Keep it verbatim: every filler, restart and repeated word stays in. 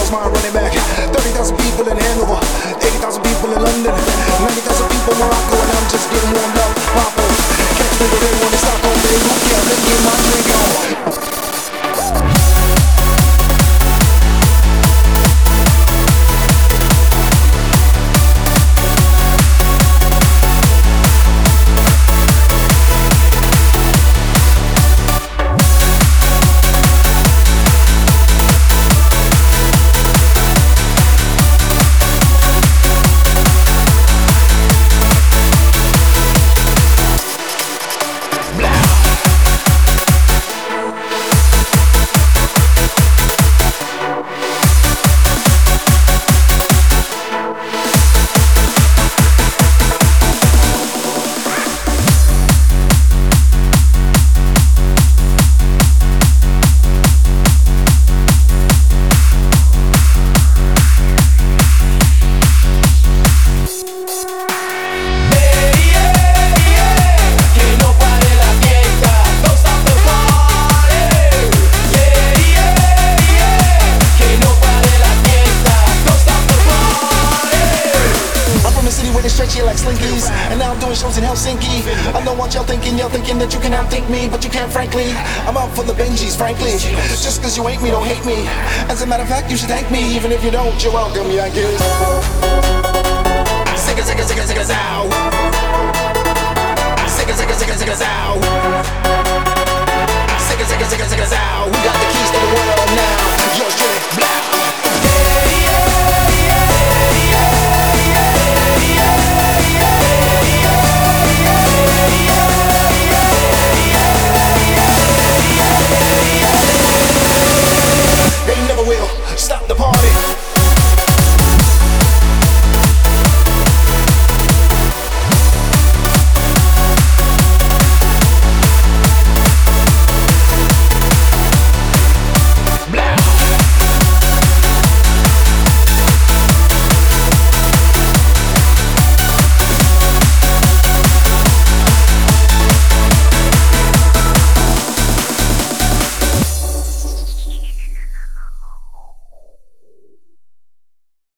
that's why I'm running back. thirty thousand people in Hanover, eighty thousand people in London, ninety thousand people in Morocco, and I'm just getting warmed up. Papa, catch me with everyone in Stockholm, baby. Who cares? Let me get my drink on. Stretchy like slinkies, and now I'm doing shows in Helsinki. I know what y'all thinking, y'all thinking that you can outthink me, but you can't frankly. I'm out for the Benjis, frankly. Just cause you ain't me, don't hate me. As a matter of fact, you should thank me, even if you don't, you're welcome, Yankees. Zigga, zigga, zigga, zigga, zow. Zigga, zigga, zigga, zigga, zow. Zigga, zigga, zigga, zigga, zow. We got the keys to the world now. Yours truly, blah. Yeah.